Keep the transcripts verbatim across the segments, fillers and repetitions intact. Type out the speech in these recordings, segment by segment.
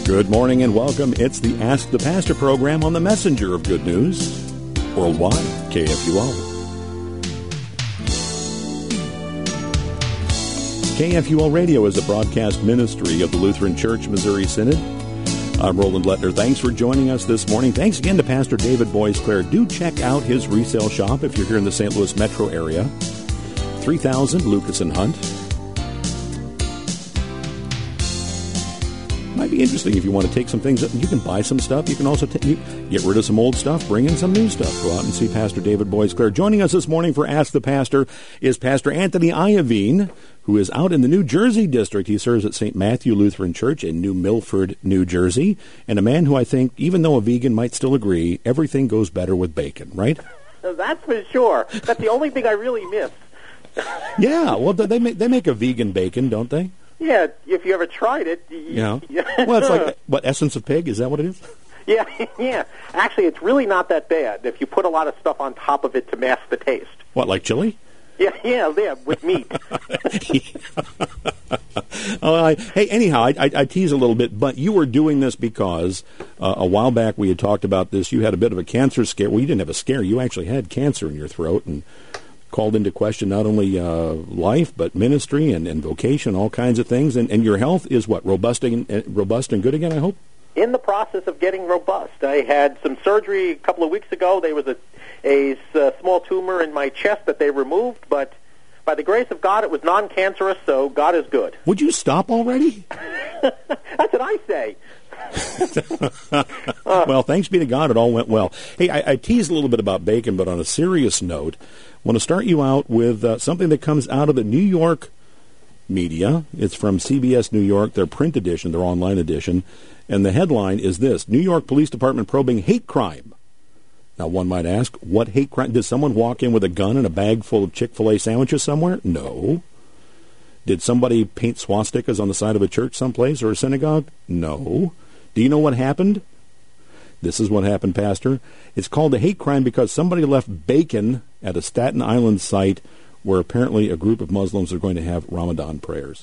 Good morning and welcome. It's the Ask the Pastor program on the Messenger of Good News, worldwide, K F U O. K F U O Radio is a broadcast ministry of the Lutheran Church Missouri Synod. I'm Roland Lettner. Thanks for joining us this morning. Thanks again to Pastor David Boisclair. Do check out his resale shop if you're here in the Saint Louis metro area. three thousand Lucas and Hunt. Might be interesting if you want to take some things up. You can buy some stuff. You can also t- you get rid of some old stuff, bring in some new stuff. Go out and see Pastor David Boisclair. Joining us this morning for Ask the Pastor is Pastor Anthony Iovine, who is out in the New Jersey district. He serves at Saint Matthew Lutheran Church in New Milford, New Jersey, and a man who I think, even though a vegan might still agree, everything goes better with bacon, right? That's for sure. That's the only thing I really miss. Yeah, well, they make, they make a vegan bacon, don't they? Yeah, if you ever tried it. You yeah. Well, it's like, what, essence of pig? Is that what it is? Yeah, yeah. Actually, it's really not that bad if you put a lot of stuff on top of it to mask the taste. What, like chili? Yeah, yeah, yeah, with meat. oh, I, hey, anyhow, I, I, I tease a little bit, but you were doing this because uh, a while back we had talked about this. You had a bit of a cancer scare. Well, you didn't have a scare. You actually had cancer in your throat and called into question not only uh, life, but ministry and, and vocation, all kinds of things. And, and your health is what, robust and, uh, robust and good again, I hope? In the process of getting robust. I had some surgery a couple of weeks ago. There was a, a, a small tumor in my chest that they removed, but by the grace of God, it was non-cancerous, so God is good. Would you stop already? That's what I say. uh, well, thanks be to God, it all went well. Hey, I, I teased a little bit about bacon, but on a serious note, I want to start you out with uh, something that comes out of the New York media. It's from C B S New York, their print edition, their online edition, and the headline is this: New York Police Department probing hate crime. Now, one might ask, what hate crime? Did someone walk in with a gun and a bag full of Chick-fil-A sandwiches somewhere? No. Did somebody paint swastikas on the side of a church someplace or a synagogue? No. Do you know what happened? This is what happened, Pastor. It's called a hate crime because somebody left bacon at a Staten Island site where apparently a group of Muslims are going to have Ramadan prayers.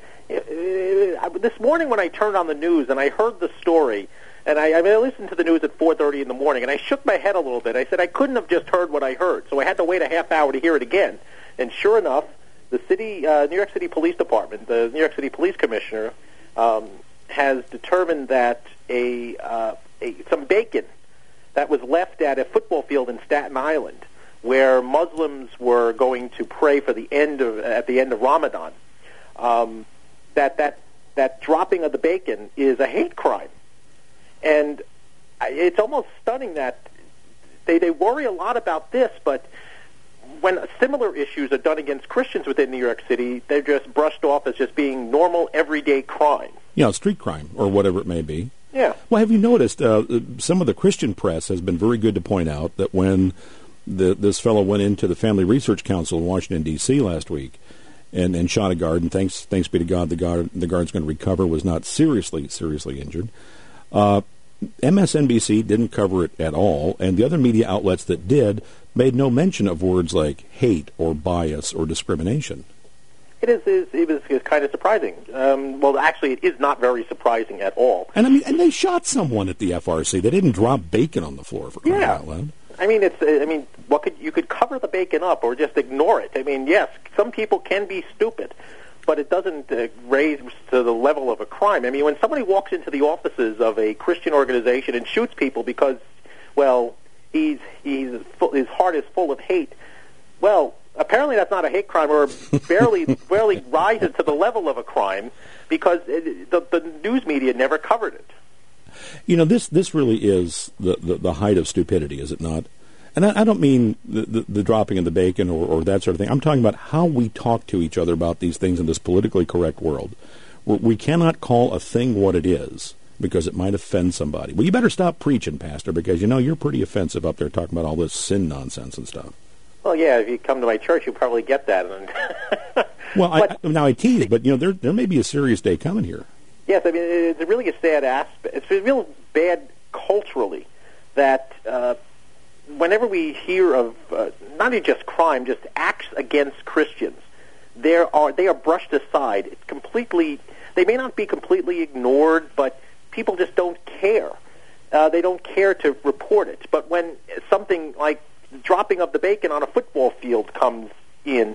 This morning when I turned on the news and I heard the story, and I, I listened to the news at four thirty in the morning, and I shook my head a little bit. I said I couldn't have just heard what I heard, so I had to wait a half hour to hear it again. And sure enough, the city, uh, New York City Police Department, the New York City Police Commissioner, um, has determined that a, uh, a some bacon that was left at a football field in Staten Island, where Muslims were going to pray for the end of at the end of Ramadan, um, that that that dropping of the bacon is a hate crime, and it's almost stunning that they they worry a lot about this, but when similar issues are done against Christians within New York City, they're just brushed off as just being normal, everyday crime. Yeah, street crime, or whatever it may be. Yeah. Well, have you noticed, uh, some of the Christian press has been very good to point out that when the, this fellow went into the Family Research Council in Washington, D C last week and, and shot a guard, and thanks thanks be to God, the guard the guard's going to recover, was not seriously, seriously injured. Uh, M S N B C didn't cover it at all, and the other media outlets that did made no mention of words like hate or bias or discrimination. It is, is it was is kind of surprising. Um, well, actually, it is not very surprising at all. And I mean, and they shot someone at the F R C. They didn't drop bacon on the floor for crying yeah. out loud. I mean, it's. I mean, what could you could cover the bacon up or just ignore it. I mean, yes, some people can be stupid, but it doesn't uh, raise to the level of a crime. I mean, when somebody walks into the offices of a Christian organization and shoots people because, well, he's he's full, his heart is full of hate. Well, apparently that's not a hate crime, or barely barely rises to the level of a crime, because it, the, the news media never covered it. You know, this this really is the, the, the height of stupidity, is it not? And I, I don't mean the, the, the dropping of the bacon or, or that sort of thing. I'm talking about how we talk to each other about these things in this politically correct world. We cannot call a thing what it is because it might offend somebody. Well, you better stop preaching, Pastor, because, you know, you're pretty offensive up there talking about all this sin nonsense and stuff. Well, yeah, if you come to my church, you'll probably get that. well, I, I, now I tease, but, you know, there there may be a serious day coming here. Yes, I mean, it's really a sad aspect. It's real bad culturally that uh, whenever we hear of uh, not only just crime, just acts against Christians, there are they are brushed aside. It's completely. They may not be completely ignored, but people just don't care. Uh, they don't care to report it. But when something like dropping of the bacon on a football field comes in,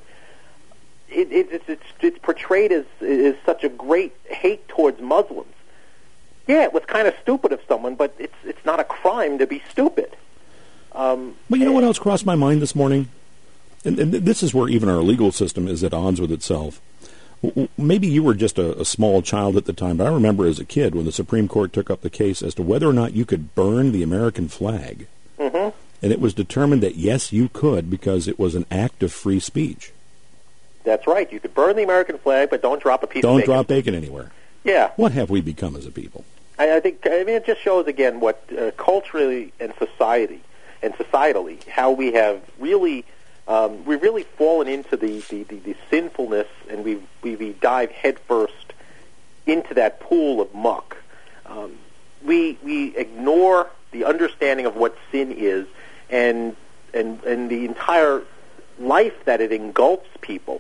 it, it, it's, it's, it's portrayed as, as such a great hate towards Muslims. Yeah, it was kind of stupid of someone, but it's it's not a crime to be stupid. Um, but you know what else crossed my mind this morning? And, and this is where even our legal system is at odds with itself. Maybe you were just a, a small child at the time, but I remember as a kid when the Supreme Court took up the case as to whether or not you could burn the American flag. Mm-hmm. And it was determined that, yes, you could because it was an act of free speech. That's right. You could burn the American flag, but don't drop a piece don't of bacon. Don't drop bacon anywhere. Yeah. What have we become as a people? I, I think, I mean, it just shows, again, what uh, culturally and society and societally, how we have really... Um, we've really fallen into the, the, the, the sinfulness, and we we we dive headfirst into that pool of muck. Um, we we ignore the understanding of what sin is, and and and the entire life that it engulfs people.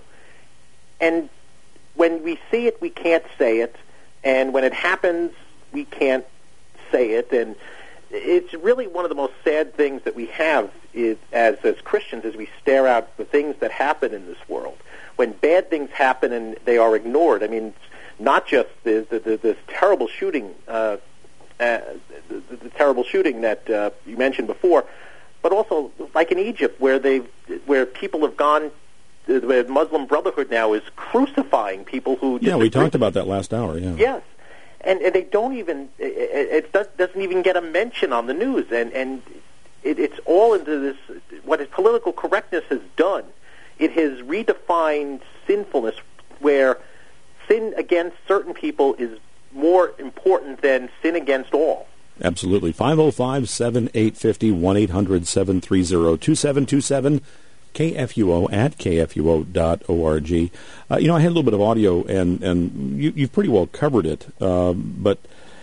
And when we see it, we can't say it, and when it happens, we can't say it, and it's really one of the most sad things that we have is, as as Christians, as we stare out the things that happen in this world. When bad things happen and they are ignored, I mean, not just the, the, the, this terrible shooting, uh, uh, the, the terrible shooting that uh, you mentioned before, but also like in Egypt, where they, where people have gone, where Muslim Brotherhood now is crucifying people who. Yeah, we talked about that last hour. Yeah. Yes. And, and they don't even, it, it doesn't even get a mention on the news. And, and it, it's all into this, what political correctness has done. It has redefined sinfulness where sin against certain people is more important than sin against all. Absolutely. five oh five, seven eight five oh, one eight hundred, seven three zero, two seven two seven. K F U O at K F U O dot org. Uh, you know, I had a little bit of audio, and, and you, you've pretty well covered it. Uh, but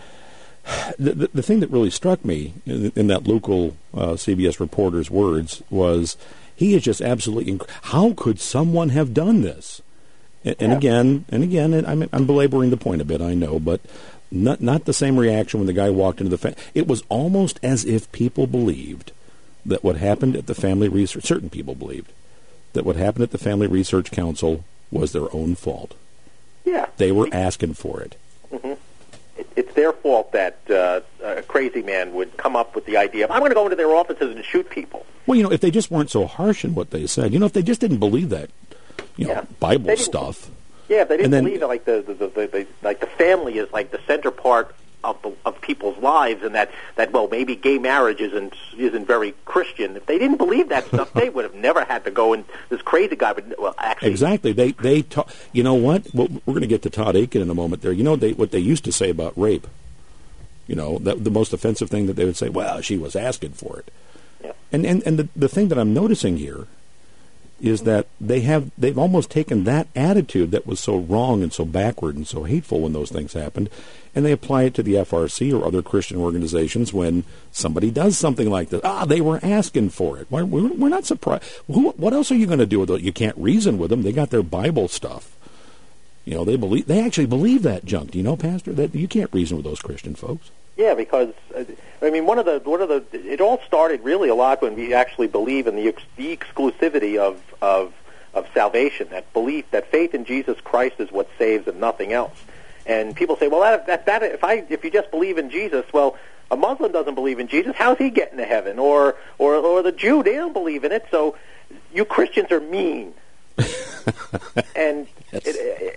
the, the, the thing that really struck me in, in that local uh, C B S reporter's words was he is just absolutely inc- how could someone have done this? And, and yeah. again, and again, and I'm, I'm belaboring the point a bit, I know, but not not the same reaction when the guy walked into the fa- it was almost as if people believed that what happened at the Family Research, certain people believed, that what happened at the Family Research Council was their own fault. Yeah. They were asking for it. Mm-hmm. It, it's their fault that uh, a crazy man would come up with the idea of, I'm going to go into their offices and shoot people. Well, you know, if they just weren't so harsh in what they said, you know, if they just didn't believe that, you know, yeah. Bible stuff. Yeah, if they didn't then, believe that, like the, the, the, the, the like the family is like the center part of the, of people's lives, and that, that well maybe gay marriage isn't isn't very Christian. If they didn't believe that stuff, they would have never had to go and this crazy guy would well actually exactly they they ta- you know what well, we're going to get to Todd Akin in a moment there. You know they what they used to say about rape. You know that the most offensive thing that they would say, well, she was asking for it. Yeah. And and and the the thing that I'm noticing here is that they have they've almost taken that attitude that was so wrong and so backward and so hateful when those things happened, and they apply it to the F R C or other Christian organizations when somebody does something like this. Ah, they were asking for it. We're, we're not surprised. Who, what else are you going to do with it? You can't reason with them. They got their Bible stuff. You know, they believe they actually believe that junk. Do you know, Pastor, that you can't reason with those Christian folks? Yeah, because uh, I mean, one of the one of the it all started really a lot when we actually believe in the ex- the exclusivity of of of salvation. That belief, that faith in Jesus Christ is what saves and nothing else. And people say, well, that that, that if I if you just believe in Jesus, well, a Muslim doesn't believe in Jesus. How's he getting to heaven? Or or or the Jew, they don't believe in it. So you Christians are mean. and yes. it,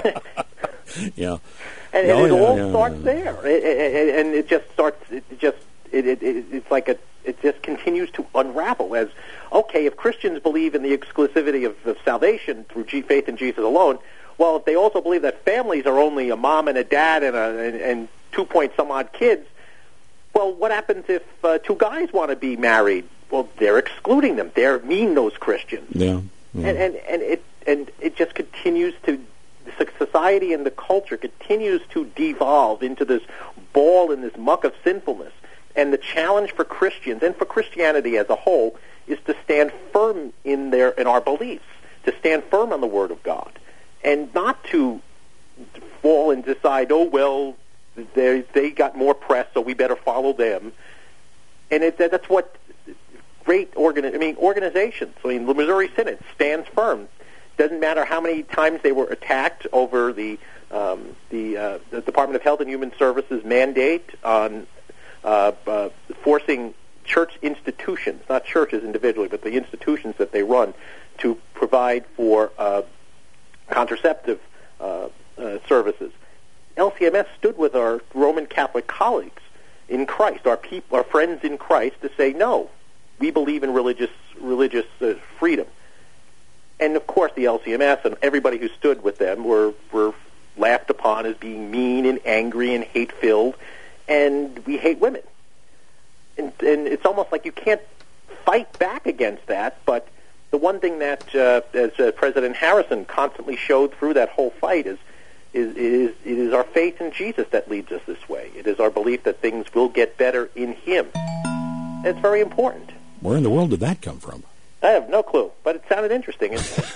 and yeah. And, oh, and it yeah, all yeah, starts yeah. there, it, it, and it just starts. It just it, it, it it's like a it just continues to unravel as okay. If Christians believe in the exclusivity of, of salvation through G, faith in Jesus alone, well, if they also believe that families are only a mom and a dad and a and, and two point some odd kids, well, what happens if uh, two guys want to be married? Well, they're excluding them. They're mean, those Christians. Yeah, yeah. And, and and it and it just continues to. Society and the culture continues to devolve into this ball and this muck of sinfulness. And the challenge for Christians and for Christianity as a whole is to stand firm in their in our beliefs, to stand firm on the Word of God, and not to fall and decide, oh, well, they they got more press, so we better follow them. And it, that's what great organi- I mean organizations. I mean, the Missouri Synod stands firm. Doesn't matter how many times they were attacked over the um, the, uh, the Department of Health and Human Services mandate on uh, uh, forcing church institutions, not churches individually, but the institutions that they run, to provide for uh, contraceptive uh, uh, services. L C M S stood with our Roman Catholic colleagues in Christ, our peop- our friends in Christ, to say, no, we believe in religious religious uh, freedom. And of course, the L C M S and everybody who stood with them were were laughed upon as being mean and angry and hate-filled, and we hate women. And, and it's almost like you can't fight back against that, but the one thing that, uh, as uh, President Harrison constantly showed through that whole fight is, is, is it is our faith in Jesus that leads us this way. It is our belief that things will get better in Him. And it's very important. Where in the world did that come from? I have no clue, but it sounded interesting.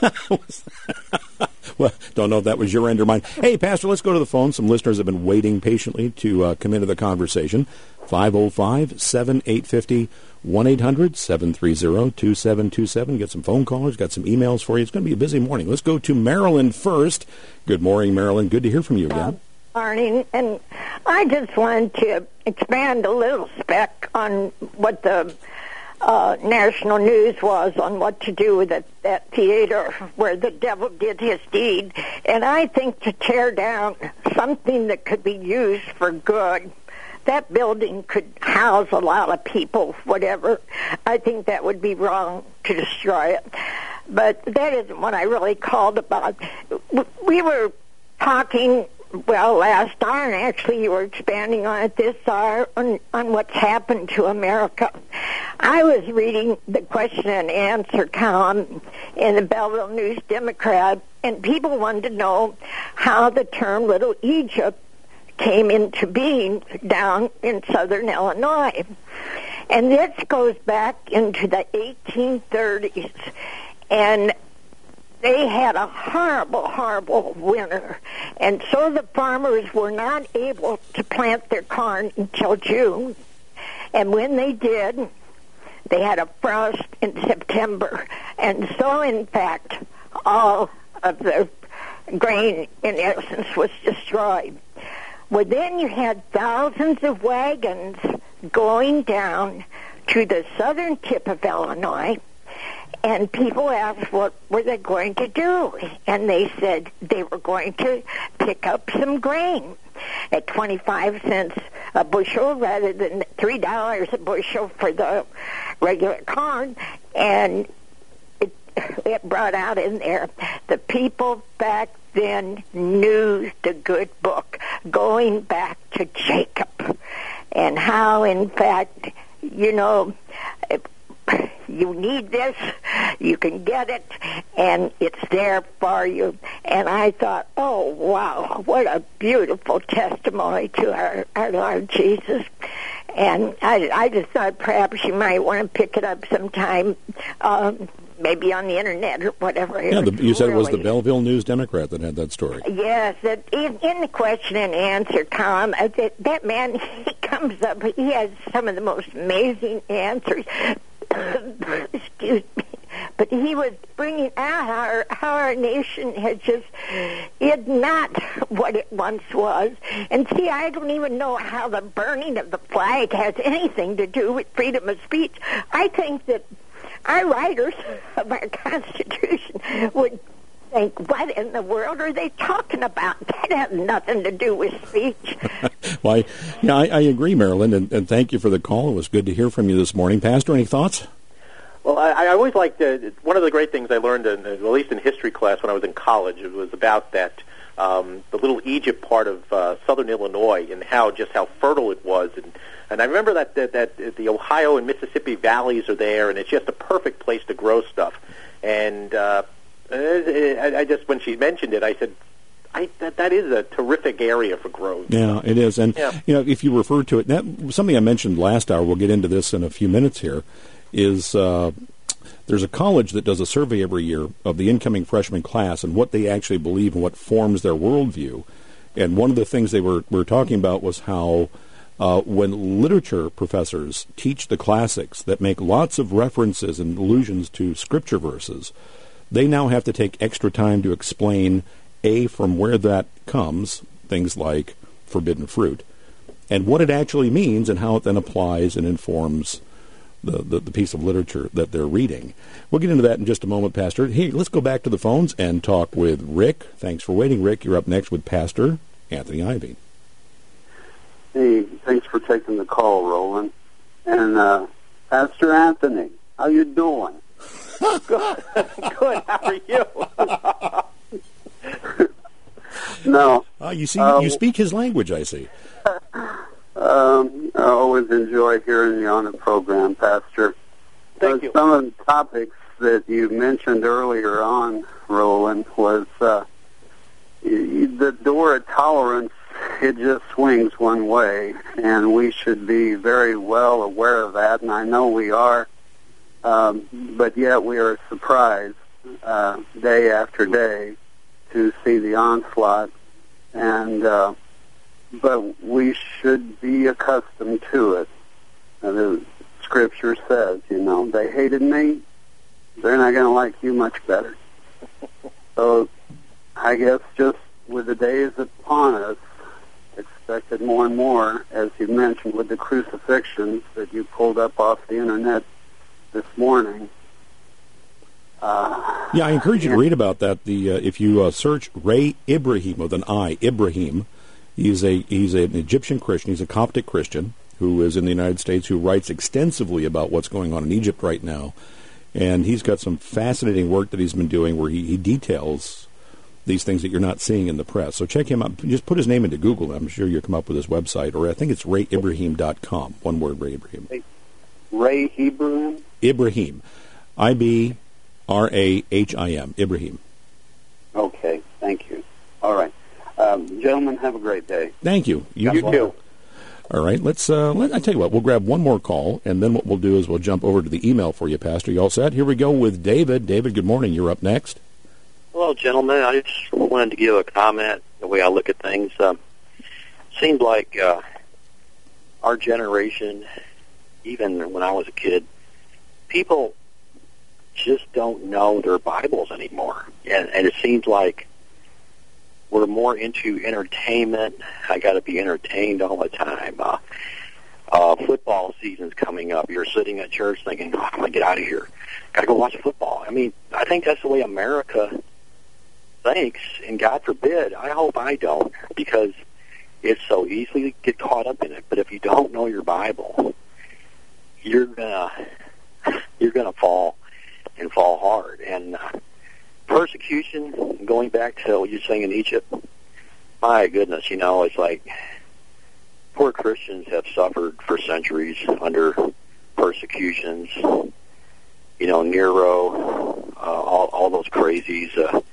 Well, don't know if that was your end or mine. Hey, Pastor, let's go to the phone. Some listeners have been waiting patiently to uh, come into the conversation. five oh five, seven eight five oh, one eight hundred, seven three zero, two seven two seven. Get some phone callers, got some emails for you. It's going to be a busy morning. Let's go to Marilyn first. Good morning, Marilyn. Good to hear from you again. Uh, morning, and I just wanted to expand a little speck on what the Uh, national news was on what to do with that, that theater where the devil did his deed. And I think to tear down something that could be used for good, that building could house a lot of people, whatever. I think that would be wrong to destroy it. But that isn't what I really called about. We were talking, well, last hour, and actually you were expanding on it this hour, on, on what's happened to America. I was reading the question and answer column in the Belleville News-Democrat, and people wanted to know how the term Little Egypt came into being down in southern Illinois. And this goes back into the eighteen thirties, and they had a horrible, horrible winter, and so the farmers were not able to plant their corn until June. And when they did, they had a frost in September, and so, in fact, all of the grain, in essence, was destroyed. Well, then you had thousands of wagons going down to the southern tip of Illinois, and people asked what were they going to do, and they said they were going to pick up some grain at twenty-five cents a bushel rather than three dollars a bushel for the regular corn. And it, it brought out in there the people back then knew the good book, going back to Jacob, and how, in fact, you know, it, you need this, you can get it, and it's there for you. And I thought, oh, wow, what a beautiful testimony to our, our Lord Jesus. And I, I just thought perhaps you might want to pick it up sometime, um, maybe on the Internet or whatever. Yeah, the, you said really, it was the Belleville News-Democrat that had that story. Yes, that in, in the question and answer column, uh, that, that man, he comes up, he has some of the most amazing answers. Excuse me. But he was bringing out how our, how our nation had just is not what it once was. And see, I don't even know how the burning of the flag has anything to do with freedom of speech. I think that our writers of our Constitution would think, what in the world are they talking about? That has nothing to do with speech. Well, I, yeah, I, I agree, Marilyn, and, and thank you for the call. It was good to hear from you this morning. Pastor, any thoughts? Well, I, I always liked, uh, one of the great things I learned, in, at least in history class when I was in college, it was about that, um, the Little Egypt part of uh, southern Illinois and how, just how fertile it was. And, and I remember that, that, that the Ohio and Mississippi valleys are there, and it's just a perfect place to grow stuff. And uh, I, I just, when she mentioned it, I said, I, that, that is a terrific area for growth. Yeah, it is. And, yeah. you know, if you refer to it, that, something I mentioned last hour, we'll get into this in a few minutes here, is uh, there's a college that does a survey every year of the incoming freshman class and what they actually believe and what forms their worldview. And one of the things they were, were talking about was how uh, when literature professors teach the classics that make lots of references and allusions to scripture verses, they now have to take extra time to explain, A, from where that comes, things like forbidden fruit, and what it actually means and how it then applies and informs the, the, the piece of literature that they're reading. We'll get into that in just a moment, Pastor. Hey, let's go back to the phones and talk with Rick. Thanks for waiting, Rick. You're up next with Pastor Anthony Ivy. Hey, thanks for taking the call, Roland. And uh, Pastor Anthony, how you doing? Good. Good. How are you? No. Uh, you see, uh, you speak his language, I see. Um, I always enjoy hearing you on the program, Pastor. Thank uh, you. Some of the topics that you mentioned earlier on, Roland, was uh, the door of tolerance. It just swings one way, and we should be very well aware of that, and I know we are, um, but yet we are surprised uh, day after day to see the onslaught, and uh, but we should be accustomed to it. Uh, the Scripture says, you know, they hated me, they're not going to like you much better. So I guess just with the days upon us, expected more and more, as you mentioned, with the crucifixions that you pulled up off the internet this morning. Uh, yeah, I encourage you to read about that. The uh, if you uh, search Ray Ibrahim with an I, Ibrahim, he's a he's an Egyptian Christian. He's a Coptic Christian who is in the United States, who writes extensively about what's going on in Egypt right now, and he's got some fascinating work that he's been doing where he, he details these things that you're not seeing in the press. So check him out. Just put his name into Google. I'm sure you'll come up with his website, or I think it's ray ibrahim dot com. One word, Ray Ibrahim. Ray Ibrahim? Ibrahim. I B R A H I M. Ibrahim. Okay, thank you. All right. Um, gentlemen, have a great day. Thank you. You, you too. All right, let's, uh, let, I tell you what, we'll grab one more call, and then what we'll do is we'll jump over to the email for you, Pastor. You all set? Here we go with David. David, good morning. You're up next. Hello, gentlemen. I just wanted to give a comment, the way I look at things. Um, seems like uh, our generation, even when I was a kid, people just don't know their Bibles anymore. And, and it seems like we're more into entertainment. I got to be entertained all the time. Uh, uh, football season's coming up. You're sitting at church thinking, oh, I'm going to get out of here. Got to go watch football. I mean, I think that's the way America thinks, and God forbid, I hope I don't, because it's so easy to get caught up in it. But if you don't know your Bible, you're gonna you're gonna fall and fall hard. And uh, persecution, going back to what you're saying in Egypt, my goodness, you know, it's like poor Christians have suffered for centuries under persecutions. You know, Nero, uh, all, all those crazies. Uh,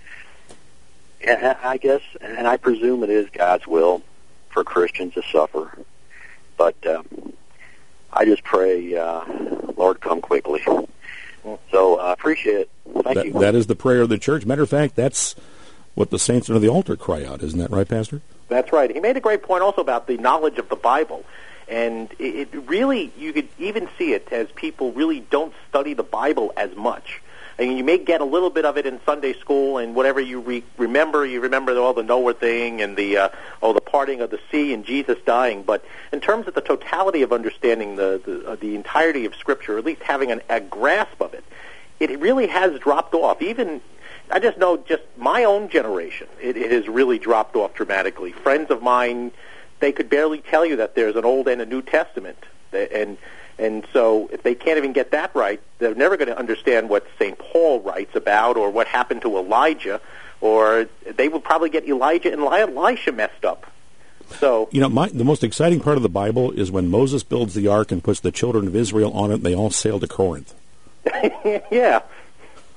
and I guess, and I presume it is God's will for Christians to suffer. But uh, I just pray, uh, Lord, come quickly. So I uh, appreciate it. Thank that, you. That is the prayer of the church. Matter of fact, that's what the saints under the altar cry out. Isn't that right, Pastor? That's right. He made a great point also about the knowledge of the Bible. And it really, you could even see it as people really don't study the Bible as much. I mean, you may get a little bit of it in Sunday school, and whatever you re- remember, you remember all the Noah thing and the uh, oh the parting of the sea and Jesus dying. But in terms of the totality of understanding the the, uh, the entirety of Scripture, or at least having an, a grasp of it, it really has dropped off. Even I just know, just my own generation, it, it has really dropped off dramatically. Friends of mine, they could barely tell you that there's an Old and a New Testament, and and so if they can't even get that right, they're never going to understand what Saint Paul writes about or what happened to Elijah, or they will probably get Elijah and Elisha messed up. So you know, my, the most exciting part of the Bible is when Moses builds the ark and puts the children of Israel on it, and they all sail to Corinth. Yeah.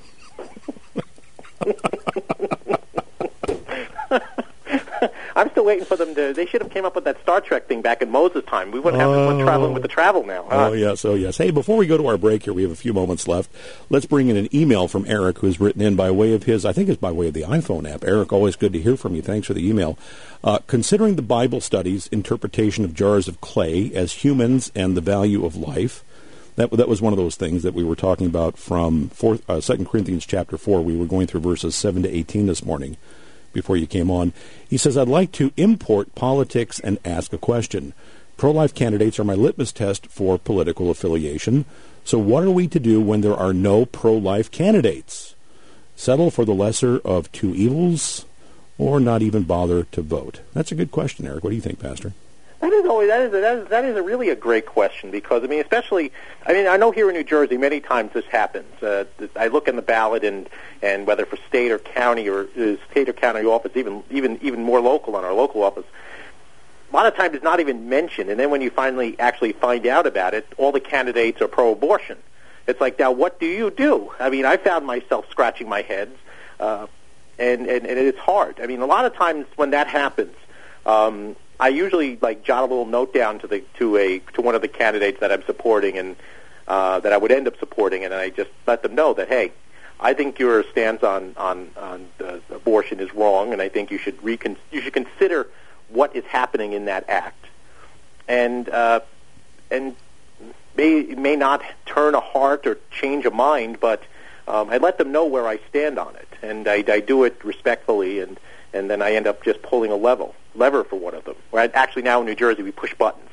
I'm still waiting for them to. They should have came up with that Star Trek thing back in Moses' time. We wouldn't have anyone traveling with the travel now. Huh? Oh yes, oh yes. Hey, before we go to our break here, we have a few moments left. Let's bring in an email from Eric, who's written in by way of his. I think it's by way of the iPhone app. Eric, always good to hear from you. Thanks for the email. Uh, considering the Bible studies interpretation of jars of clay as humans and the value of life. That that was one of those things that we were talking about from fourth, uh, Second Corinthians chapter four. We were going through verses seven to eighteen this morning before you came on. He says, I'd like to import politics and ask a question. Pro-life candidates are my litmus test for political affiliation. So what are we to do when there are no pro-life candidates? Settle for the lesser of two evils or not even bother to vote? That's a good question, Eric. What do you think, Pastor? That is always that is that is that is a really a great question because I mean especially I mean I know here in New Jersey many times this happens. Uh, I look in the ballot and and whether for state or county or uh, state or county office, even even even more local on our local office, a lot of times it's not even mentioned. And then when you finally actually find out about it, all the candidates are pro-abortion. It's like, now what do you do? I mean, I found myself scratching my head, uh, and, and and it's hard. I mean, a lot of times when that happens. Um, I usually like jot a little note down to the to a to one of the candidates that I'm supporting and uh, that I would end up supporting, and I just let them know that hey, I think your stance on on, on uh, abortion is wrong, and I think you should recon- you should consider what is happening in that act, and uh, and may may not turn a heart or change a mind, but um, I let them know where I stand on it, and I, I do it respectfully, and and then I end up just pulling a level. lever for one of them. Where actually now in New Jersey we push buttons.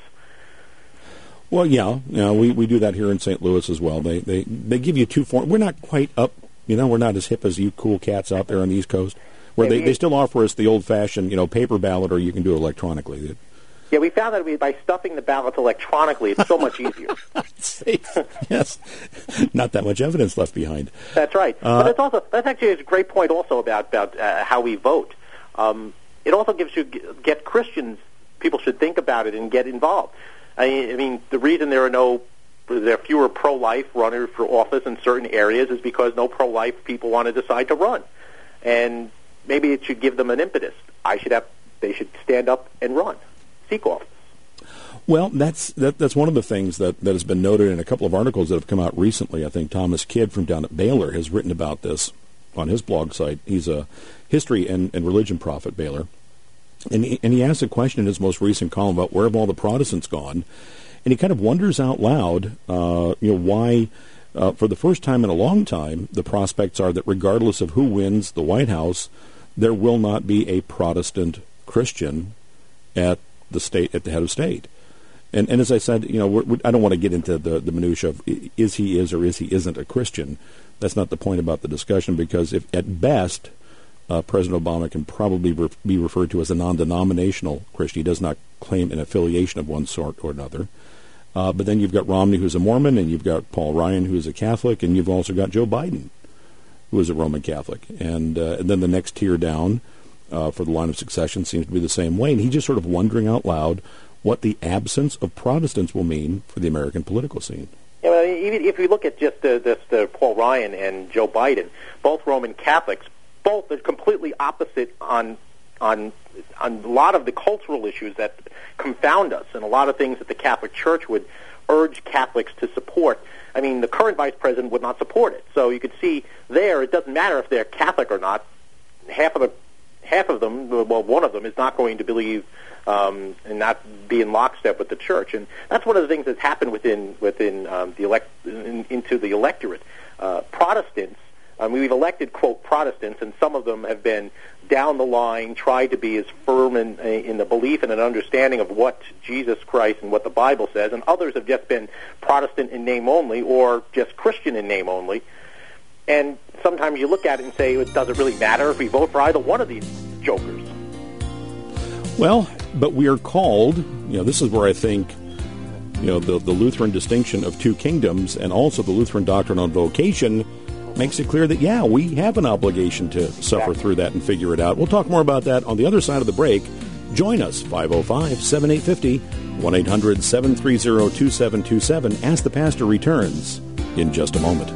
Well, yeah, you know, we, we do that here in Saint Louis as well. They they they give you two forms. We're not quite up, you know, we're not as hip as you cool cats out there on the East Coast, where yeah, they, we, they still offer us the old-fashioned, you know, paper ballot, or you can do it electronically. Yeah, we found that we, by stuffing the ballots electronically, it's so much easier. Safe. Yes, not that much evidence left behind. That's right. Uh, but it's also that's actually a great point also about about uh, how we vote. Um, It also gives you get Christians. People should think about it and get involved. I mean, the reason there are no, there are fewer pro-life runners for office in certain areas is because no pro-life people want to decide to run, and maybe it should give them an impetus. I should have. They should stand up and run, seek office. Well, that's that, that's one of the things that, that has been noted in a couple of articles that have come out recently. I think Thomas Kidd from down at Baylor has written about this on his blog site. He's a history and, and religion prophet, Baylor. And he, and he asked a question in his most recent column about where have all the Protestants gone, and he kind of wonders out loud, uh, you know, why, uh, for the first time in a long time, the prospects are that regardless of who wins the White House, there will not be a Protestant Christian at the state at the head of state. And and as I said, you know, we're, we, I don't want to get into the the minutia of is he is or is he isn't a Christian. That's not the point about the discussion, because if at best. Uh, President Obama can probably re- be referred to as a non-denominational Christian. He does not claim an affiliation of one sort or another. Uh, but then you've got Romney, who's a Mormon, and you've got Paul Ryan, who's a Catholic, and you've also got Joe Biden, who is a Roman Catholic. And, uh, and then the next tier down uh, for the line of succession seems to be the same way. And he's just sort of wondering out loud what the absence of Protestants will mean for the American political scene. Yeah, well, even if we look at just uh, this, uh, Paul Ryan and Joe Biden, both Roman Catholics, both are completely opposite on on on a lot of the cultural issues that confound us, and a lot of things that the Catholic Church would urge Catholics to support. I mean, the current vice president would not support it. So you could see there, it doesn't matter if they're Catholic or not. Half of the half of them, well, one of them is not going to believe um, and not be in lockstep with the Church, and that's one of the things that's happened within within um, the elect in, into the electorate. Uh, Protestants. I mean, we've elected, quote, Protestants, and some of them have been down the line, tried to be as firm in, in the belief and an understanding of what Jesus Christ and what the Bible says, and others have just been Protestant in name only or just Christian in name only. And sometimes you look at it and say, it doesn't really matter if we vote for either one of these jokers. Well, but we are called, you know, this is where I think, you know, the, the Lutheran distinction of two kingdoms and also the Lutheran doctrine on vocation makes it clear that, yeah, we have an obligation to suffer through that and figure it out. We'll talk more about that on the other side of the break. Join us, five oh five, seven eight five oh, one eight hundred, seven three zero, two seven two seven. Ask the Pastor returns in just a moment.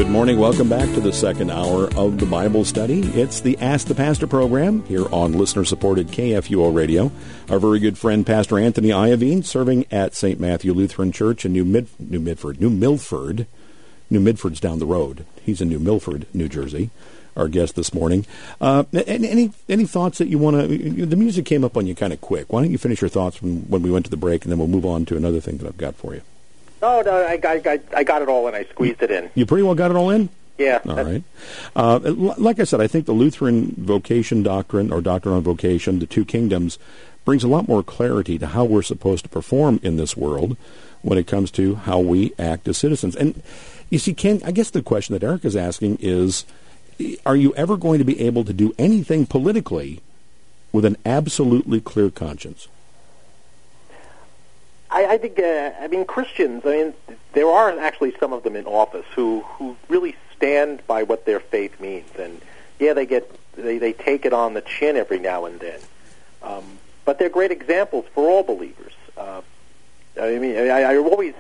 Good morning. Welcome back to the second hour of the Bible study. It's the Ask the Pastor program here on listener-supported K F U O Radio. Our very good friend, Pastor Anthony Iovine, serving at Saint Matthew Lutheran Church in New Mid- New Midford, New Milford. New Midford's down the road. He's in New Milford, New Jersey. Our guest this morning. Uh, any any thoughts that you want to? The music came up on you kind of quick. Why don't you finish your thoughts when, when we went to the break, and then we'll move on to another thing that I've got for you. No, no, I, I, I got it all in. I squeezed it in. You pretty well got it all in? Yeah. All right. Uh, like I said, I think the Lutheran vocation doctrine, or doctrine on vocation, the two kingdoms, brings a lot more clarity to how we're supposed to perform in this world when it comes to how we act as citizens. And you see, Ken, I guess the question that Eric is asking is, are you ever going to be able to do anything politically with an absolutely clear conscience? I, I think, uh, I mean, Christians, I mean, there are actually some of them in office who, who really stand by what their faith means. And, yeah, they get they, they take it on the chin every now and then. Um, but they're great examples for all believers. Uh, I mean, I, I always,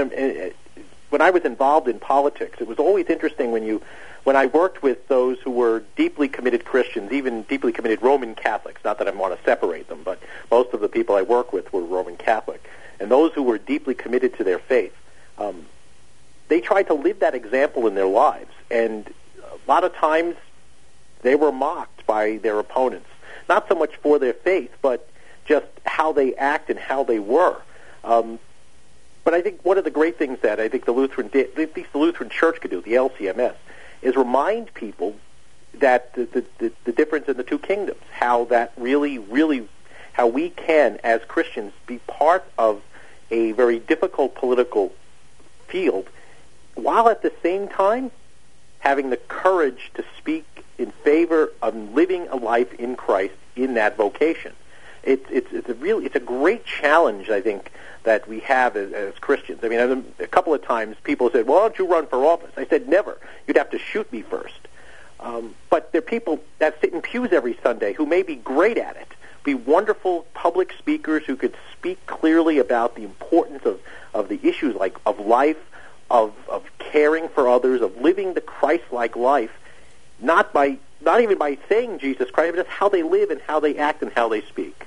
when I was involved in politics, it was always interesting when you, when I worked with those who were deeply committed Christians, even deeply committed Roman Catholics, not that I want to separate them, but most of the people I work with were Roman Catholic. And those who were deeply committed to their faith, um, they tried to live that example in their lives. And a lot of times they were mocked by their opponents, not so much for their faith, but just how they act and how they were. Um, but I think one of the great things that I think the Lutheran, at least the Lutheran Church could do, the L C M S, is remind people that the, the, the, the difference in the two kingdoms, how that really, really, how we can, as Christians, be part of a very difficult political field, while at the same time having the courage to speak in favor of living a life in Christ in that vocation. It's it's it's a really it's a great challenge, I think, that we have as, as Christians. I mean, a couple of times people said, "Well, why don't you run for office?" I said, "Never. You'd have to shoot me first." Um, but there are people that sit in pews every Sunday who may be great at it, be wonderful public speakers who could speak clearly about the importance of, of the issues like of life, of of caring for others, of living the Christ-like life, not by not even by saying Jesus Christ, but just how they live and how they act and how they speak.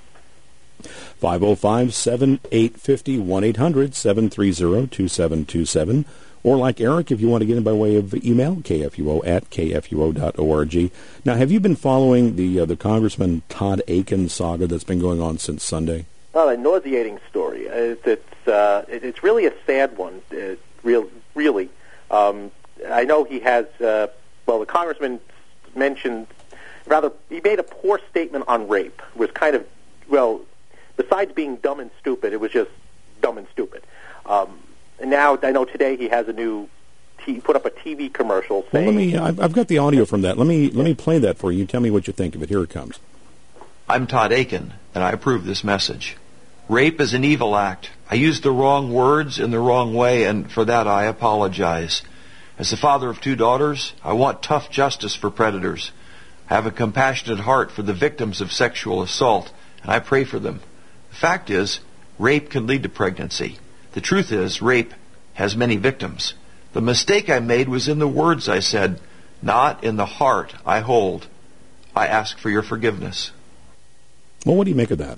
five oh five, seven eight five oh, one eight hundred, seven three zero, two seven two seven. Or like Eric, if you want to get in by way of email, K F U O at K F U O dot org. Now, have you been following the uh, the Congressman Todd Akin saga that's been going on since Sunday? Well, a nauseating story. It's it's, uh, it's really a sad one, uh, real, really. Um, I know he has, uh, well, the Congressman mentioned, rather, he made a poor statement on rape. It was kind of, well, besides being dumb and stupid, it was just dumb and stupid. Um, and now I know today he has a new, he put up a T V commercial saying... Well, let me, I've, I've got the audio from that. Let me let me play that for you. Tell me what you think of it. Here it comes. I'm Todd Akin, and I approve this message. Rape is an evil act. I used the wrong words in the wrong way, and for that I apologize. As the father of two daughters, I want tough justice for predators. I have a compassionate heart for the victims of sexual assault, and I pray for them. The fact is, rape can lead to pregnancy. The truth is, rape has many victims. The mistake I made was in the words I said, not in the heart I hold. I ask for your forgiveness. Well, what do you make of that?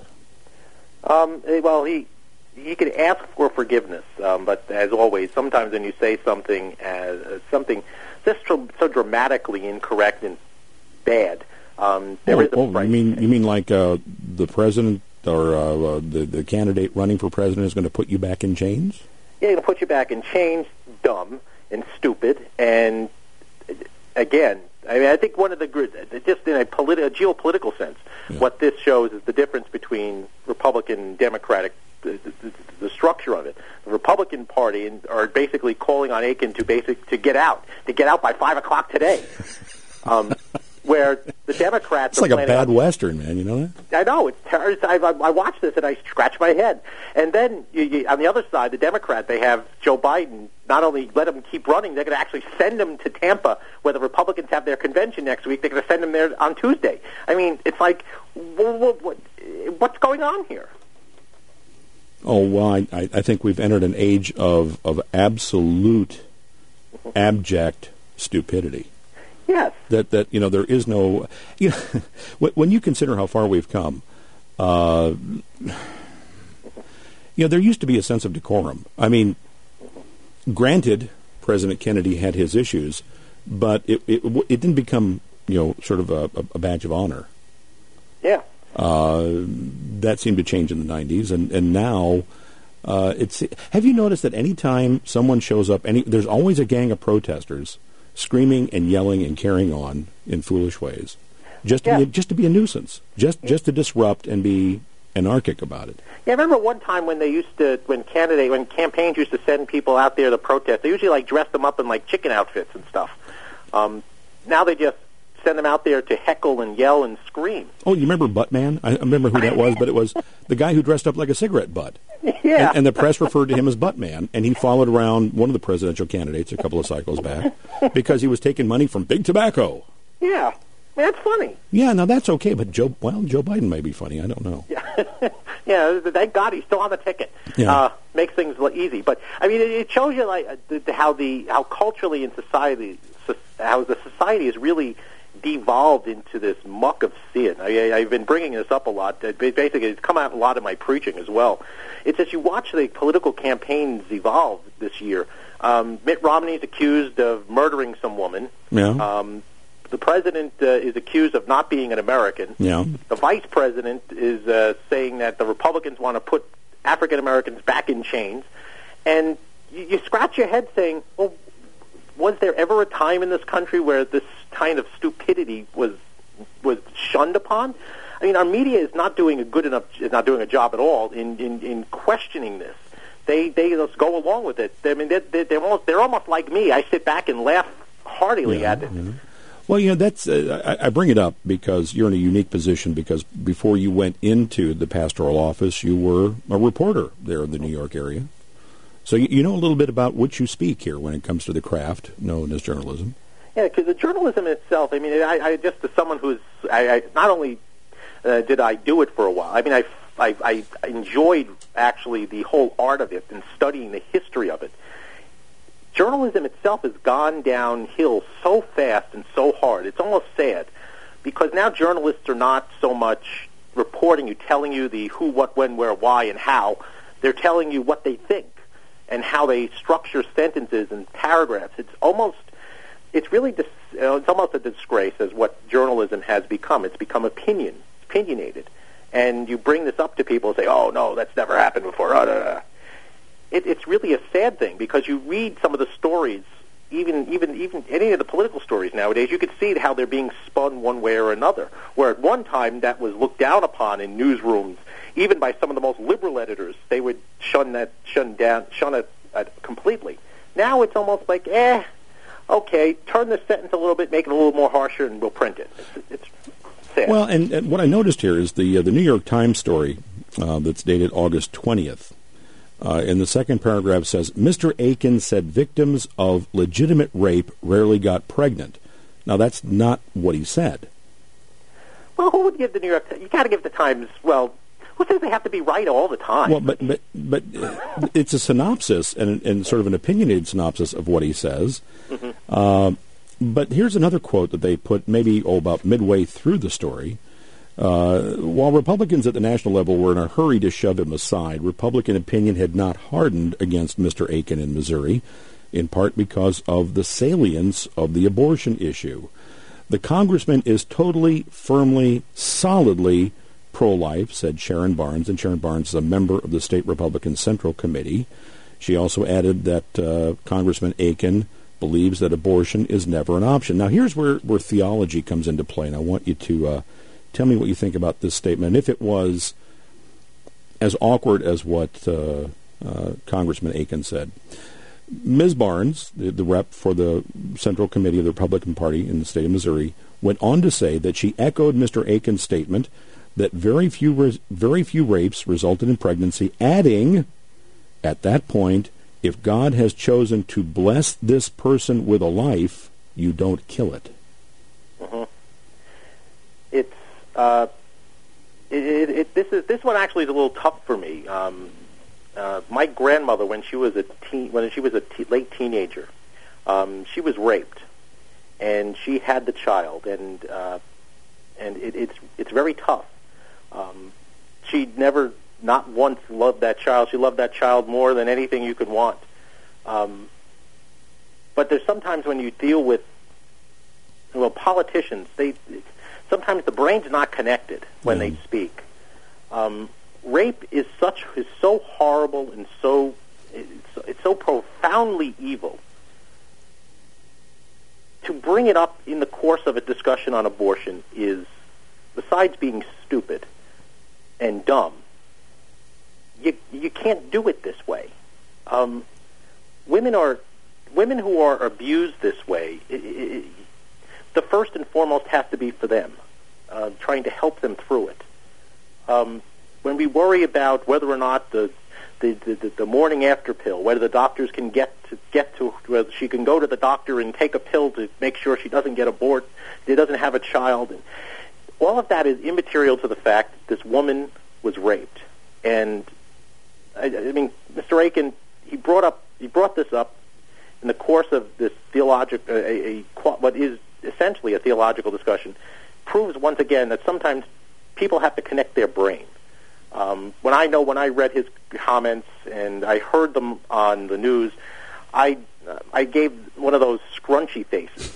Um, well, he he could ask for forgiveness, um, but as always, sometimes when you say something as uh, something just so, so dramatically incorrect and bad, um, there oh, is a oh, price. You mean you mean like uh, the president or uh, uh, the the candidate running for president is going to put you back in chains? Yeah, going to put you back in chains, dumb and stupid, and again, I mean, I think one of the just in a, politi- a geopolitical sense, yeah. What this shows is the difference between Republican and Democratic, the, the, the structure of it. The Republican Party are basically calling on Akin to basic to get out, to get out by five o'clock today. Um, where the Democrats it's like are a bad on, Western, man. You know that? I know. It's ter- I, I, I watch this and I scratch my head. And then you, you, on the other side, the Democrat, they have Joe Biden. Not only let him keep running, they're going to actually send him to Tampa, where the Republicans have their convention next week. They're going to send him there on Tuesday. I mean, it's like, what, what, what's going on here? Oh, well, I, I think we've entered an age of, of absolute, abject stupidity. Yes. That that you know there is no, you know, when you consider how far we've come, uh, you know there used to be a sense of decorum. I mean, granted, President Kennedy had his issues, but it it, it didn't become you know sort of a, a badge of honor. Yeah. Uh, that seemed to change in the nineties, and and now. Uh, it's. Have you noticed that any time someone shows up, any there's always a gang of protesters screaming and yelling and carrying on in foolish ways, just to yeah. be, just to be a nuisance, just just to disrupt and be anarchic about it. Yeah, I remember one time when they used to, when candidate, when campaigns used to send people out there to protest, they usually like dressed them up in like chicken outfits and stuff. Um, now they just send them out there to heckle and yell and scream. Oh, you remember Buttman? I remember who that was, but it was the guy who dressed up like a cigarette butt. Yeah. And, and the press referred to him as Buttman, and he followed around one of the presidential candidates a couple of cycles back because he was taking money from Big Tobacco. Yeah. That's funny. Yeah, now that's okay, but Joe, well, Joe Biden may be funny. I don't know. Yeah, yeah. Thank God he's still on the ticket. Yeah. Uh, makes things easy. But I mean, it, it shows you like the, the, how the how culturally in society, so, how the society is really devolved into this muck of sin. I, I've been bringing this up a lot. Basically, it's come out a lot in my preaching as well. It's as you watch the political campaigns evolve this year. Um, Mitt Romney's accused of murdering some woman. Yeah. Um, the president uh, is accused of not being an American. Yeah. The vice president is uh, saying that the Republicans want to put African Americans back in chains. And you, you scratch your head saying, well, was there ever a time in this country where this kind of stupidity was was shunned upon? I mean, our media is not doing a good enough, is not doing a job at all in, in, in questioning this. They they just go along with it. I mean, they're, they're, they're, almost, they're almost like me. I sit back and laugh heartily yeah, at it. Yeah. Well, you know, that's uh, I, I bring it up because you're in a unique position because before you went into the pastoral office, you were a reporter there in the New York area. So you, you know a little bit about what you speak here when it comes to the craft known as journalism. Yeah, because the journalism itself, I mean, I, I just as someone who's, I, I not only uh, did I do it for a while, I mean, I, I, I enjoyed actually the whole art of it and studying the history of it. Journalism itself has gone downhill so fast and so hard. It's almost sad because now journalists are not so much reporting you, telling you the who, what, when, where, why, and how. They're telling you what they think and how they structure sentences and paragraphs. It's almost, it's really, dis, uh, it's almost a disgrace as what journalism has become. It's become opinion, opinionated. And you bring this up to people and say, oh, no, that's never happened before. Uh, uh, it, it's really a sad thing because you read some of the stories, even, even, even any of the political stories nowadays, you could see how they're being spun one way or another. Where at one time that was looked down upon in newsrooms, even by some of the most liberal editors, they would shun that, shun down, shun it uh, completely. Now it's almost like, eh, okay, turn the sentence a little bit, make it a little more harsher, and we'll print it. It's, it's sad. Well, and, and what I noticed here is the uh, the New York Times story uh, that's dated August twentieth. Uh, in the second paragraph says, Mister Aiken said victims of legitimate rape rarely got pregnant. Now, that's not what he said. Well, who would give the New York Times? You got to give the Times, well, who says they have to be right all the time? Well, but but, but it's a synopsis and, and sort of an opinionated synopsis of what he says. Mm-hmm. Uh, but here's another quote that they put maybe oh, about midway through the story. Uh, while Republicans at the national level were in a hurry to shove him aside, Republican opinion had not hardened against Mister Aiken in Missouri, in part because of the salience of the abortion issue. The congressman is totally, firmly, solidly pro-life, said Sharon Barnes, and Sharon Barnes is a member of the State Republican Central Committee. She also added that uh, Congressman Aiken believes that abortion is never an option. Now, here's where, where theology comes into play, and I want you to uh, tell me what you think about this statement. And if it was as awkward as what uh, uh, Congressman Aiken said. Miz Barnes, the, the rep for the Central Committee of the Republican Party in the state of Missouri, went on to say that she echoed Mister Aiken's statement that very few res- very few rapes resulted in pregnancy, adding, at that point, if God has chosen to bless this person with a life, you don't kill it. Mm-hmm. It's uh, it, it, it, this is this one actually is a little tough for me. Um, uh, my grandmother, when she was a teen, when she was a te- late teenager, um, she was raped, and she had the child, and uh, and it, it's it's very tough. Um, she never, not once, loved that child. She loved that child more than anything you could want. Um, but there's sometimes when you deal with, well, politicians, they sometimes the brain's not connected when mm. they speak. Um, rape is such is so horrible and so it's, it's so profoundly evil. To bring it up in the course of a discussion on abortion is, besides being stupid and dumb, you you can't do it this way. Um, women are women who are abused this way. It, it, the first and foremost has to be for them, uh, trying to help them through it. Um, when we worry about whether or not the the, the the morning after pill, whether the doctors can get to get to whether she can go to the doctor and take a pill to make sure she doesn't get abort, she doesn't have a child, and all of that is immaterial to the fact that this woman was raped. And I, I mean, Mister Akin, he brought up he brought this up in the course of this theological, a, a, what is essentially a theological discussion, proves once again that sometimes people have to connect their brain. Um, when I know when I read his comments and I heard them on the news, I uh, I gave one of those scrunchy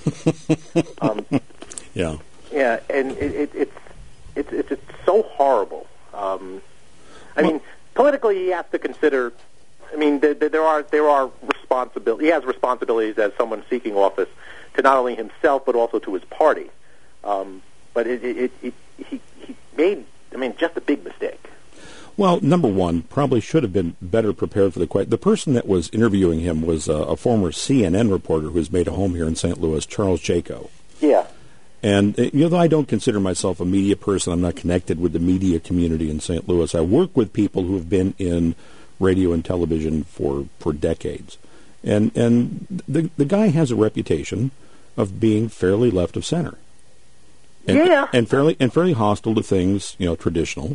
faces. um, yeah, yeah, and it, it, it's it's it's it's so horrible. Um, I well, mean, politically, he has to consider. I mean, there, there are there are responsibilities. He has responsibilities as someone seeking office to not only himself but also to his party. Um, but it, it, it, he he made, I mean, just a big mistake. Well, number one, probably should have been better prepared for the question. The person that was interviewing him was a, a former C N N reporter who's made a home here in Saint Louis, Charles Jaco. Yeah. And you know, I don't consider myself a media person. I'm not connected with the media community in Saint Louis. I work with people who have been in radio and television for, for decades. And and the the guy has a reputation of being fairly left of center. And, yeah. And fairly and fairly hostile to things, you know, traditional.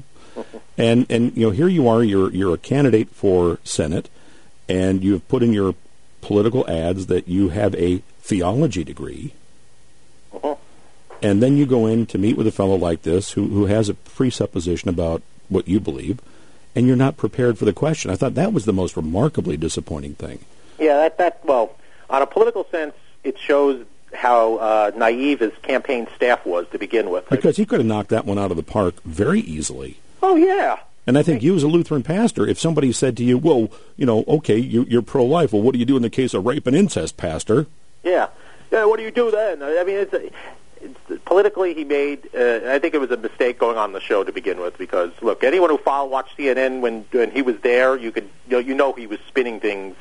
And and you know, here you are, you're you're a candidate for Senate, and you've put in your political ads that you have a theology degree. Uh-huh. And then you go in to meet with a fellow like this who who has a presupposition about what you believe, and you're not prepared for the question. I thought that was the most remarkably disappointing thing. Yeah, that that well, on a political sense, it shows how uh, naive his campaign staff was to begin with. Because he could have knocked that one out of the park very easily. Oh, yeah. And I think you as a Lutheran pastor, if somebody said to you, well, you know, okay, you, you're pro-life, well, what do you do in the case of rape and incest, pastor? Yeah. Yeah, what do you do then? I mean, it's, it's politically he made, uh, I think it was a mistake going on the show to begin with because, look, anyone who followed, watched C N N when, when he was there, you could, you know, you know he was spinning things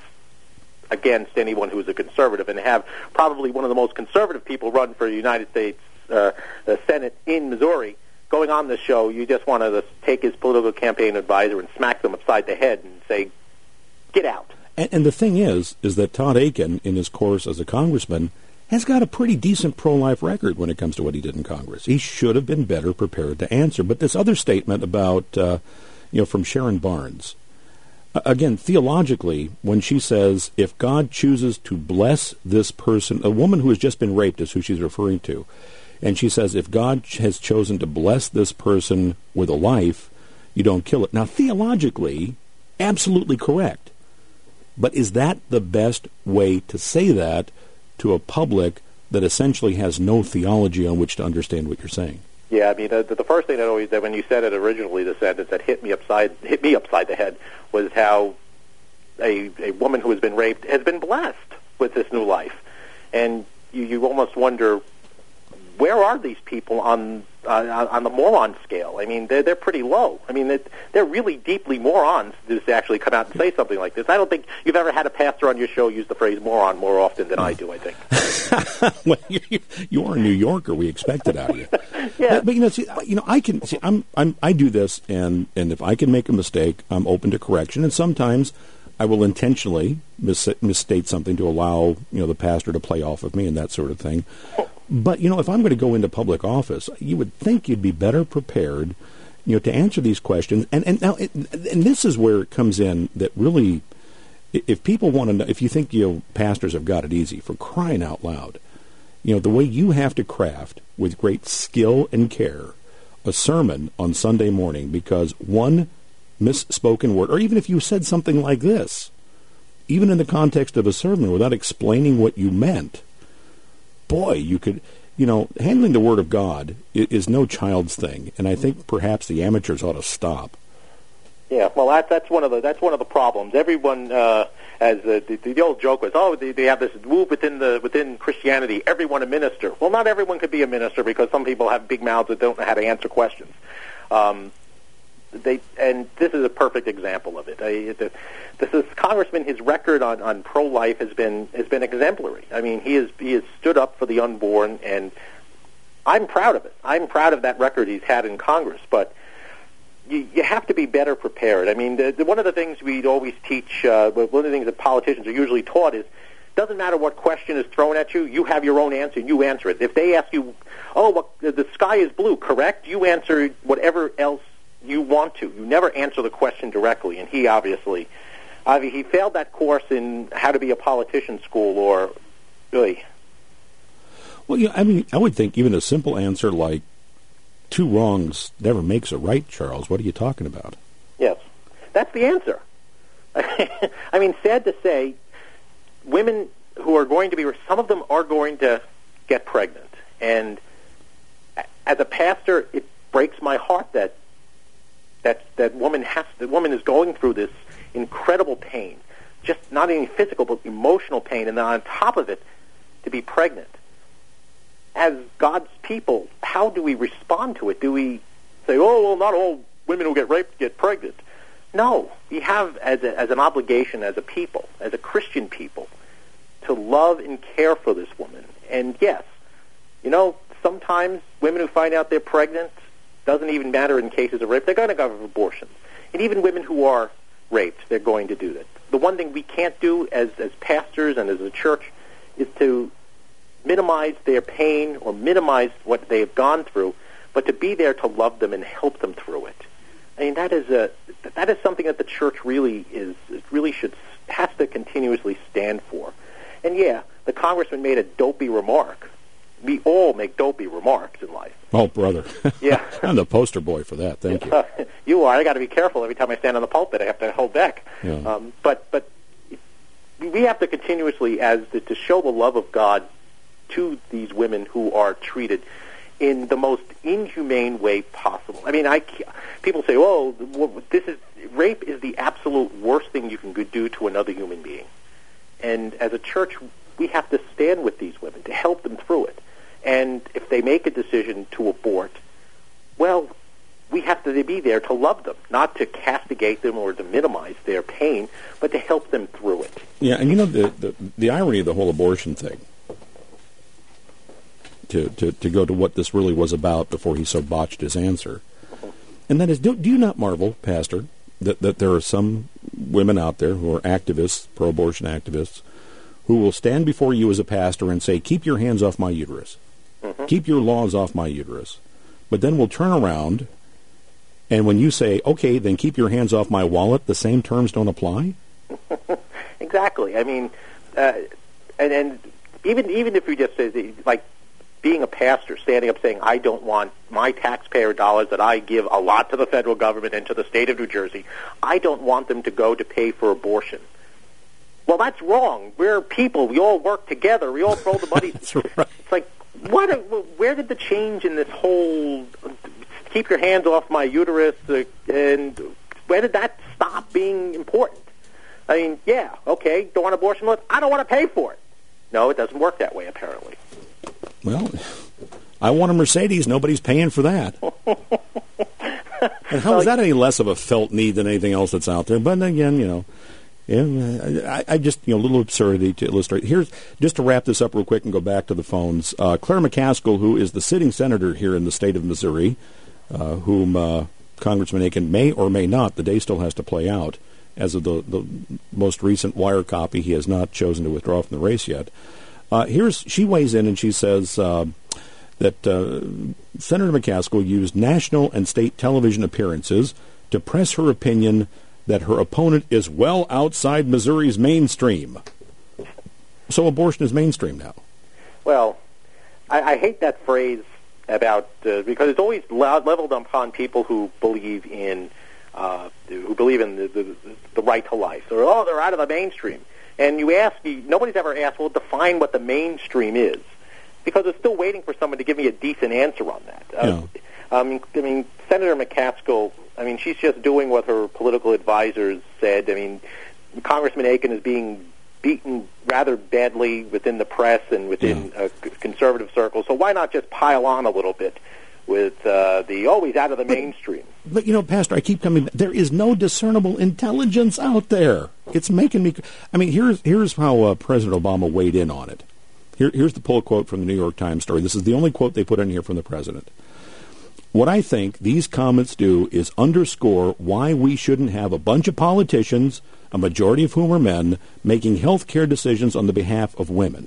against anyone who was a conservative, and have probably one of the most conservative people run for the United States uh, the Senate in Missouri. Going on this show, you just want to take his political campaign advisor and smack them upside the head and say, get out. And, and the thing is, is that Todd Akin, in his course as a congressman, has got a pretty decent pro-life record when it comes to what he did in Congress. He should have been better prepared to answer. But this other statement about, uh, you know, from Sharon Barnes, uh, again, theologically, when she says, if God chooses to bless this person, a woman who has just been raped is who she's referring to, and she says, if God has chosen to bless this person with a life, you don't kill it. Now, theologically, absolutely correct. But is that the best way to say that to a public that essentially has no theology on which to understand what you're saying? Yeah, I mean, the, the first thing that always, that when you said it originally, the sentence that hit me upside hit me upside the head was how a, a woman who has been raped has been blessed with this new life. And you, you almost wonder, where are these people on uh, on the moron scale? I mean, they're, they're pretty low. I mean, they're really deeply morons to actually come out and say something like this. I don't think you've ever had a pastor on your show use the phrase moron more often than I do, I think. Well, you, you are a New Yorker. We expect it out of you. Yeah. But, but, you know, see, you know, I can see. I'm, I'm, I do this, and, and if I can make a mistake, I'm open to correction. And sometimes I will intentionally mis- misstate something to allow, you know, the pastor to play off of me and that sort of thing. But, you know, if I'm going to go into public office, you would think you'd be better prepared, you know, to answer these questions. And and now, it, and this is where it comes in that really, if people want to know, if you think, you know, pastors have got it easy, for crying out loud, You know, the way you have to craft, with great skill and care, a sermon on Sunday morning because one misspoken word, or even if you said something like this, even in the context of a sermon without explaining what you meant, boy, you could, you know, handling the Word of God is, is no child's thing, and I think perhaps the amateurs ought to stop. Yeah, well, that's that's one of the that's one of the problems. Everyone, uh, as uh, the, the old joke was, oh, they, they have this move within the within Christianity. Everyone a minister. Well, not everyone could be a minister because some people have big mouths that don't know how to answer questions. Um, they and this is a perfect example of it. I, the, this is Congressman. His record on, on pro-life has been has been exemplary. I mean, he has he has stood up for the unborn, and I'm proud of it. I'm proud of that record he's had in Congress, but. You, you have to be better prepared. I mean, the, the, one of the things we always teach, uh, one of the things that politicians are usually taught is, doesn't matter what question is thrown at you, you have your own answer and you answer it. If they ask you, oh, well, the sky is blue, correct? You answer whatever else you want to. You never answer the question directly, and he obviously, I mean, he failed that course in how to be a politician school, or, really. Well, yeah, I mean, I would think even a simple answer like, two wrongs never makes a right, Charles. What are you talking about? Yes. That's the answer. I mean, sad to say, women who are going to be, some of them are going to get pregnant. And as a pastor, it breaks my heart that that that woman has, that woman is going through this incredible pain, just not only physical but emotional pain, and then on top of it, to be pregnant. As God's people, how do we respond to it? Do we say, oh, well, not all women who get raped get pregnant? No. We have, as, a, as an obligation, as a people, as a Christian people, to love and care for this woman. And yes, you know, sometimes women who find out they're pregnant, doesn't even matter in cases of rape, they're going to go for abortions. And even women who are raped, they're going to do that. The one thing we can't do as, as pastors and as a church is to minimize their pain or minimize what they have gone through, but to be there to love them and help them through it. I mean, that is a that is something that the church really is really should has to continuously stand for. And yeah, the congressman made a dopey remark. We all make dopey remarks in life. Oh, brother. Yeah. I'm the poster boy for that. Thank you. You are. I got to be careful every time I stand on the pulpit. I have to hold back. Yeah. Um, but but we have to continuously, as the, to show the love of God to these women who are treated in the most inhumane way possible. I mean, I people say, "Oh, this is rape is the absolute worst thing you can do to another human being." And as a church, we have to stand with these women to help them through it. And if they make a decision to abort, well, we have to be there to love them, not to castigate them or to minimize their pain, but to help them through it. Yeah, and you know the the, the irony of the whole abortion thing. To, to, to go to what this really was about before he so botched his answer. And that is, do, do you not marvel, Pastor, that, that there are some women out there who are activists, pro-abortion activists, who will stand before you as a pastor and say, keep your hands off my uterus. Mm-hmm. Keep your laws off my uterus. But then will turn around, and when you say, okay, then keep your hands off my wallet, the same terms don't apply? Exactly. I mean, uh, and, and even even if you just say, like, being a pastor, standing up saying, I don't want my taxpayer dollars that I give a lot to the federal government and to the state of New Jersey, I don't want them to go to pay for abortion. Well, that's wrong. We're people. We all work together. We all throw the money. That's right. It's like, what? Where did the change in this whole keep your hands off my uterus, uh, and where did that stop being important? I mean, yeah, okay, don't want abortion laws? I don't want to pay for it. No, it doesn't work that way, apparently. Well, I want a Mercedes. Nobody's paying for that. And how is that any less of a felt need than anything else that's out there? But again, you know, yeah, I, I just, you know, a little absurdity to illustrate. Here's, just to wrap this up real quick and go back to the phones, uh, Claire McCaskill, who is the sitting senator here in the state of Missouri, uh, whom uh, Congressman Akin may or may not, the day still has to play out. As of the, the most recent wire copy, he has not chosen to withdraw from the race yet. Uh, here's she weighs in and she says uh, that uh, Senator McCaskill used national and state television appearances to press her opinion that her opponent is well outside Missouri's mainstream. So abortion is mainstream now. Well, I, I hate that phrase about uh, because it's always loud, leveled upon people who believe in uh, who believe in the, the, the right to life. Or oh, they're out of the mainstream. And you ask, nobody's ever asked, well, define what the mainstream is, because it's still waiting for someone to give me a decent answer on that. Yeah. Uh, um, I mean, Senator McCaskill, I mean, she's just doing what her political advisors said. I mean, Congressman Aiken is being beaten rather badly within the press and within yeah. uh, conservative circles, so why not just pile on a little bit with uh, the always out of the but, mainstream? But, you know, Pastor, I keep coming back. There is no discernible intelligence out there. It's making me... I mean, here's here's how uh, President Obama weighed in on it. Here, here's the pull quote from the New York Times story. This is the only quote they put in here from the president. What I think these comments do is underscore why we shouldn't have a bunch of politicians, a majority of whom are men, making health care decisions on the behalf of women.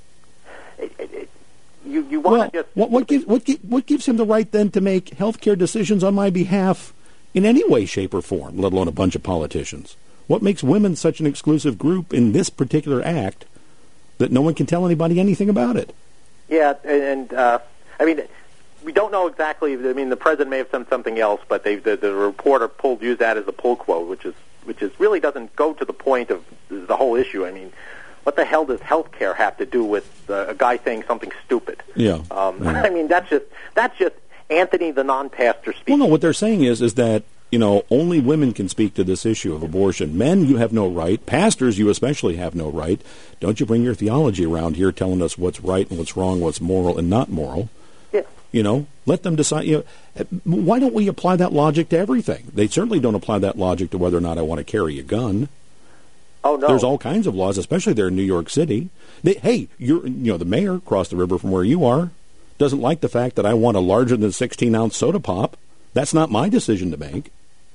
It, it, it, you you want well, to just... What, what, gives, what, what gives him the right then to make health care decisions on my behalf in any way, shape, or form, let alone a bunch of politicians? What makes women such an exclusive group in this particular act that no one can tell anybody anything about it? Yeah, and, uh, I mean... We don't know exactly. I mean, the president may have done something else, but they, the, the reporter pulled used that as a pull quote, which is which is really doesn't go to the point of the whole issue. I mean, what the hell does health care have to do with uh, a guy saying something stupid? Yeah. Um, yeah. I mean, that's just that's just Anthony the non-pastor speaking. Well, no, what they're saying is is that you know only women can speak to this issue of abortion. Men, you have no right. Pastors, you especially have no right. Don't you bring your theology around here, telling us what's right and what's wrong, what's moral and not moral. You know, let them decide. You know, why don't we apply that logic to everything? They certainly don't apply that logic to whether or not I want to carry a gun. Oh no! There's all kinds of laws, especially there in New York City. They, hey, you're, you know, the mayor across the river from where you are doesn't like the fact that I want a larger than sixteen ounce soda pop. That's not my decision to make.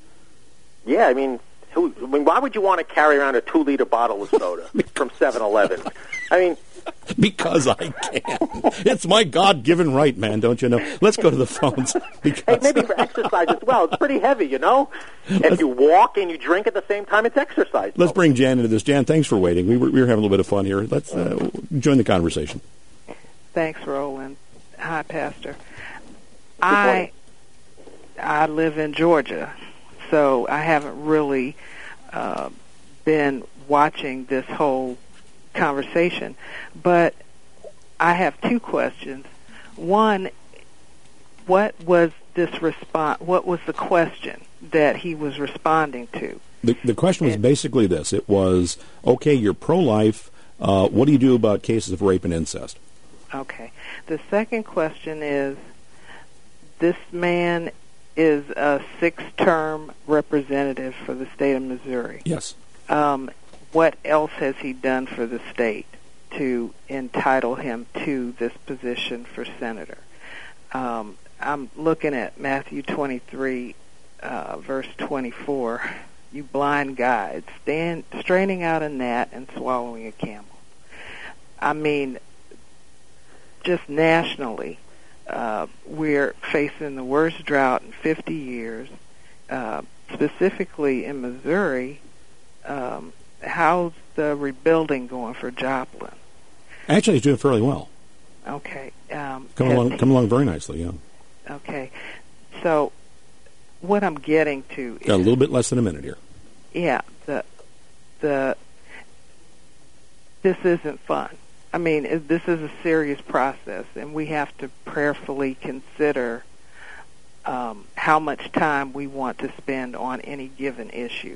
Yeah, I mean, who, I mean, why would you want to carry around a two liter bottle of soda from seven eleven? I mean. Because I can. It's my God-given right, man, don't you know? Let's go to the phones. Hey, maybe for exercise as well. It's pretty heavy, you know? If you walk and you drink at the same time, it's exercise. Let's bring Jan into this. Jan, thanks for waiting. We were, we were having a little bit of fun here. Let's uh, join the conversation. Thanks, Roland. Hi, Pastor. I I live in Georgia, so I haven't really uh, been watching this whole conversation, but I have two questions. One, what was this response? What was the question that he was responding to? The, the question was basically this. It was, okay, you're pro-life. Uh, what do you do about cases of rape and incest? Okay. The second question is, this man is a six-term representative for the state of Missouri. Yes. Um, what else has he done for the state to entitle him to this position for senator? Um, I'm looking at Matthew twenty-three, uh, verse twenty-four. You blind guides, stand, straining out a gnat and swallowing a camel. I mean, just nationally, uh, we're facing the worst drought in fifty years. Uh, specifically in Missouri, um, how's the rebuilding going for Joplin? Actually, he's doing fairly well. Okay. Um, come along, he, come along very nicely, yeah. Okay. So, what I'm getting to is... Got a little bit less than a minute here. Yeah. The, the, this isn't fun. I mean, it, this is a serious process, and we have to prayerfully consider um, how much time we want to spend on any given issue.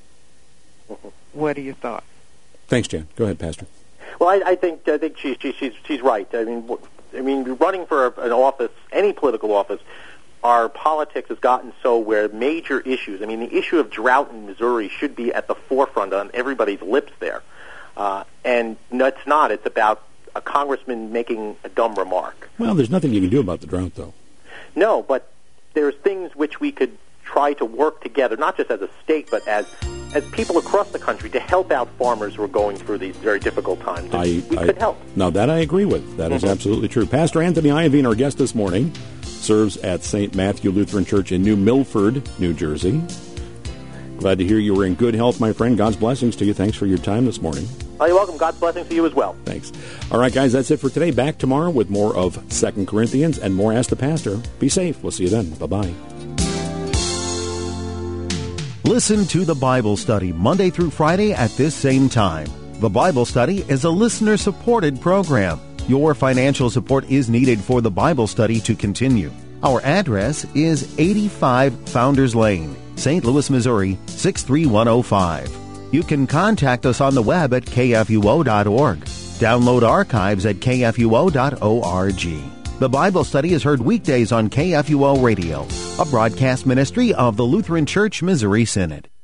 What are your thoughts? Thanks, Jan. Go ahead, Pastor. Well, I, I think I think she's she's she's right. I mean, I mean, running for an office, any political office, our politics has gotten so where major issues. I mean, the issue of drought in Missouri should be at the forefront on everybody's lips there, uh, and no, it's not. It's about a congressman making a dumb remark. Well, there's nothing you can do about the drought, though. No, but there's things which we could try to work together, not just as a state, but as as people across the country, to help out farmers who are going through these very difficult times. I, we I, could help. Now, that I agree with. That mm-hmm. is absolutely true. Pastor Anthony Iovine, our guest this morning, serves at Saint Matthew Lutheran Church in New Milford, New Jersey. Glad to hear you were in good health, my friend. God's blessings to you. Thanks for your time this morning. Oh, you're welcome. God's blessings to you as well. Thanks. All right, guys, that's it for today. Back tomorrow with more of Second Corinthians and more Ask the Pastor. Be safe. We'll see you then. Bye-bye. Listen to the Bible Study Monday through Friday at this same time. The Bible Study is a listener-supported program. Your financial support is needed for the Bible study to continue. Our address is eighty-five Founders Lane, Saint Louis, Missouri, six three one oh five. You can contact us on the web at k f u o dot org. Download archives at k f u o dot org. The Bible Study is heard weekdays on K F U O Radio, a broadcast ministry of the Lutheran Church Missouri Synod.